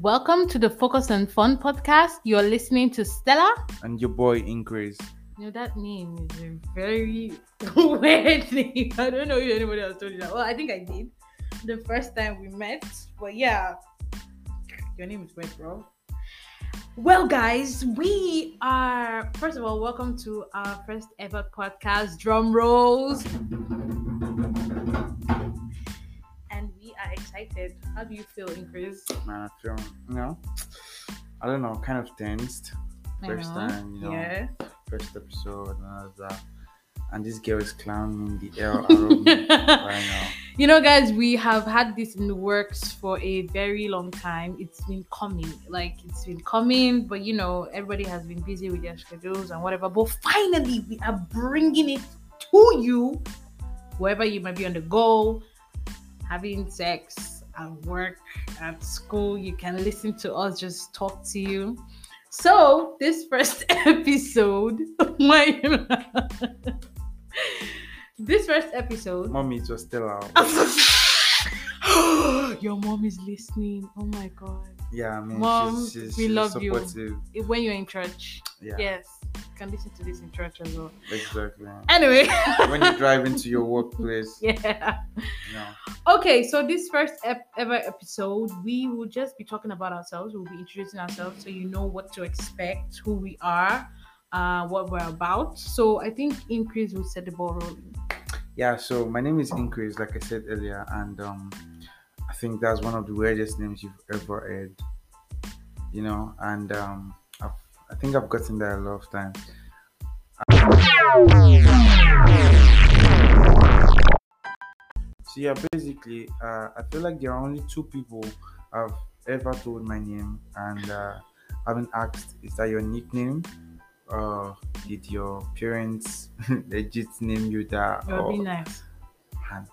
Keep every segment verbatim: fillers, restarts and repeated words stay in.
Welcome to the Focus and Fun podcast. You're listening to Stella. And your boy Increase. You know, that name is a very weird name. I don't know if anybody else told you that. Well, I think I did the first time we met. But yeah, your name is weird, bro. Well, guys, we are, first of all, welcome to our first ever podcast. Drum rolls. And we are excited. How do you feel, Increase? Man, I feel, you know, I don't know, kind of tensed. First time, you know, yeah. first episode and all that. And this girl is clowning the air around me right now. You know, guys, we have had this in the works for a very long time. It's been coming, like it's been coming, but you know, everybody has been busy with their schedules and whatever. But finally, we are bringing it to you, wherever you might be on the go, having sex, at work, at school. You can listen to us just talk to you. So this first episode, why? This first episode. Mommy, it was still out. Your mom is listening. Oh my god. Yeah, I mean, Mom, she's, she's, we she's love supportive. you. When you're in church. Yeah. Yes. You can listen to this in church as well. Exactly. Anyway. When you drive into your workplace. Yeah. You know. Okay, so this first ep- ever episode, we will just be talking about ourselves. We'll be introducing ourselves so you know what to expect, who we are, uh, what we're about. So I think Increase will set the ball rolling. Yeah, so my name is Increase, like I said earlier, and um, I think that's one of the weirdest names you've ever heard. You know, and um, I've, I think I've gotten that a lot of times. So yeah, basically, uh, I feel like there are only two people I've ever told my name, and uh, I've been asked, "Is that your nickname? Uh, did your parents legit name you that?" That would be nice. And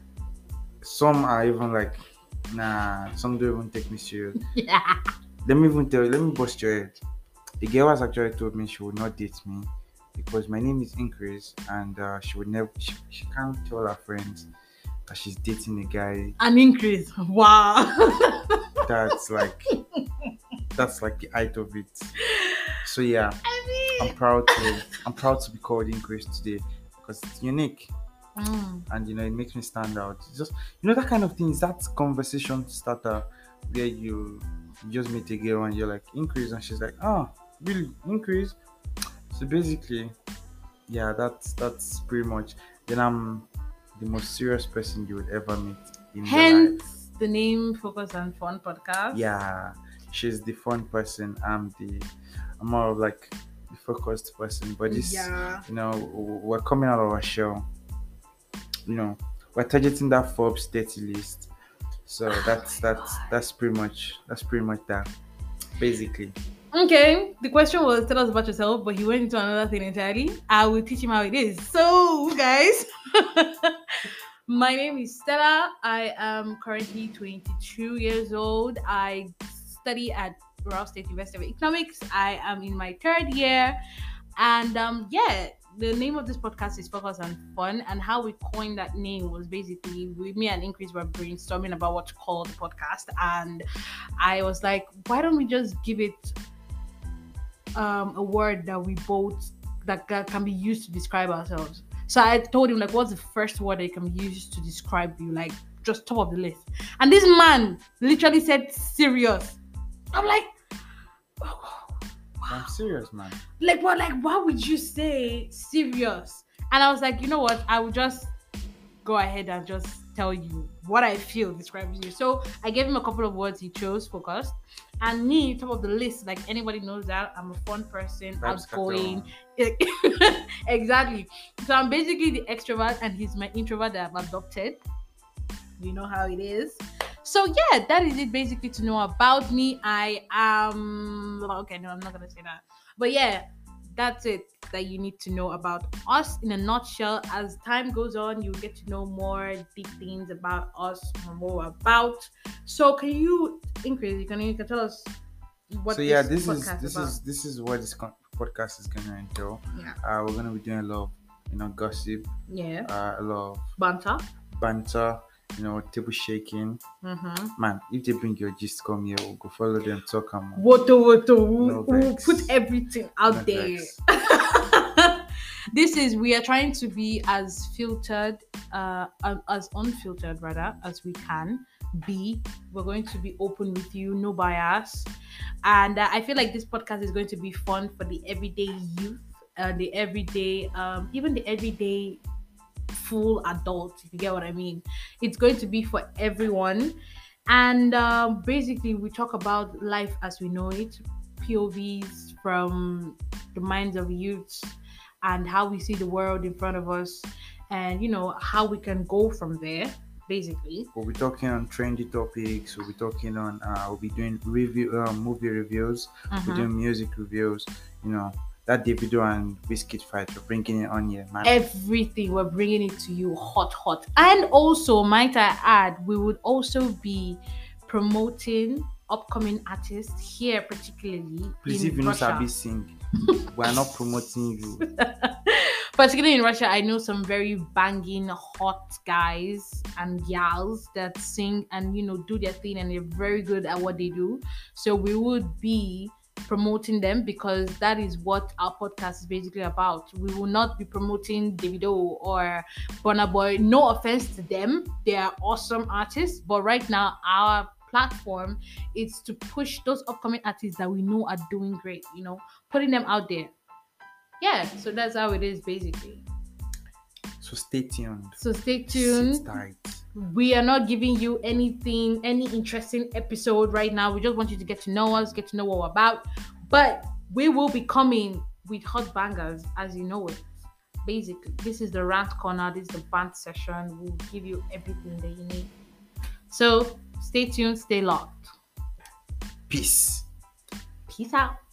some are even like, "Nah." Some don't even take me serious. Yeah. Let me even tell you. Let me bust your head. The girl has actually told me she would not date me because my name is Increase, and uh, she would never. She, she can't tell her friends that she's dating a guy. An increase. Wow. That's like that's like the height of it. So yeah, I mean, I'm proud to I'm proud to be called Increase today because it's unique. Mm. And you know, it makes me stand out. It's just, you know, that kind of thing is that conversation starter where you, you just meet a girl and you're like, Increase, and she's like, oh, really, Increase? So basically, yeah, that's that's pretty much. Then I'm the most serious person you would ever meet in your life. Hence the name Focus and Fun podcast. Yeah, she's the fun person. I'm the I'm more of like the focused person. But this, Yeah. you know, we're coming out of our shell. You know, we're targeting that Forbes thirty list. So that's that's that's pretty much that's pretty much that, basically. Okay, the question was tell us about yourself, but he went into another thing entirely. I will teach him how it is. So, guys, my name is Stella. I am currently twenty-two years old. I study at Royal State University of Economics. I am in my third year, and um, yeah. The name of this podcast is Focus and Fun, and how we coined that name was basically we, me and Increase were brainstorming about what to call the podcast, and I was like, why don't we just give it um, a word that we both that can be used to describe ourselves. So I told him, like, what's the first word that can be used to describe you, like just top of the list? And this man literally said serious. I'm like, oh. I'm serious, man. Like what? Like why would you say serious? And I was like, you know what? I would just go ahead and just tell you what I feel describes you. So I gave him a couple of words. He chose focused, and me top of the list. Like anybody knows that I'm a fun person, That's outgoing. Exactly. So I'm basically the extrovert, and he's my introvert that I've adopted. You know how it is. So yeah, that is it basically to know about me. I am okay, no, I'm not gonna say that. But yeah, that's it that you need to know about us in a nutshell. As time goes on, you'll get to know more deep things about us and what we're about. So can you Increase? You can you can tell us what so yeah, this, this is podcast this about. is this is what this con- podcast is gonna entail. Yeah. Uh, we're gonna be doing a lot of, you know, gossip. Yeah. Uh, a lot of Banter. banter. you know, table shaking. Mm-hmm. Man, if they bring your gist, come here, we'll go follow them, talk am. Woto woto, we'll, No we'll vex. put everything out No there. vex. This is we are trying to be as filtered, uh, um, as unfiltered rather as we can be. We're going to be open with you, no bias, and uh, I feel like this podcast is going to be fun for the everyday youth, uh, the everyday, um, even the everyday full adult, if you get what I mean. It's going to be for everyone. And um, basically, we talk about life as we know it, P O Vs from the minds of youths, and how we see the world in front of us, and you know, how we can go from there, basically. We'll be talking on trendy topics. We'll be talking on. Uh, we'll be doing review, uh, movie reviews. We'll be Mhm. doing music reviews. You know that Davido and Biscuit fight. We're bringing it on here, man. Everything, we're bringing it to you hot, hot. And also, might I add, we would also be promoting upcoming artists here, particularly Please, in if you know Russia. Sabi sing, we are not promoting you. Particularly in Russia, I know some very banging, hot guys and gals that sing and you know do their thing, and they're very good at what they do. So we would be promoting them because that is what our podcast is basically about. We will not be promoting Davido or Burna Boy. No offense to them, they are awesome artists. But right now, our platform is to push those upcoming artists that we know are doing great. You know, putting them out there. Yeah, so that's how it is basically. So stay tuned. So stay Sit tuned. tight. We are not giving you anything, any interesting episode right now. We just want you to get to know us, get to know what we're about. But we will be coming with hot bangers as you know it. Basically, this is the rant corner, this is the band session. We'll give you everything that you need. So stay tuned, stay locked. Peace. Peace out.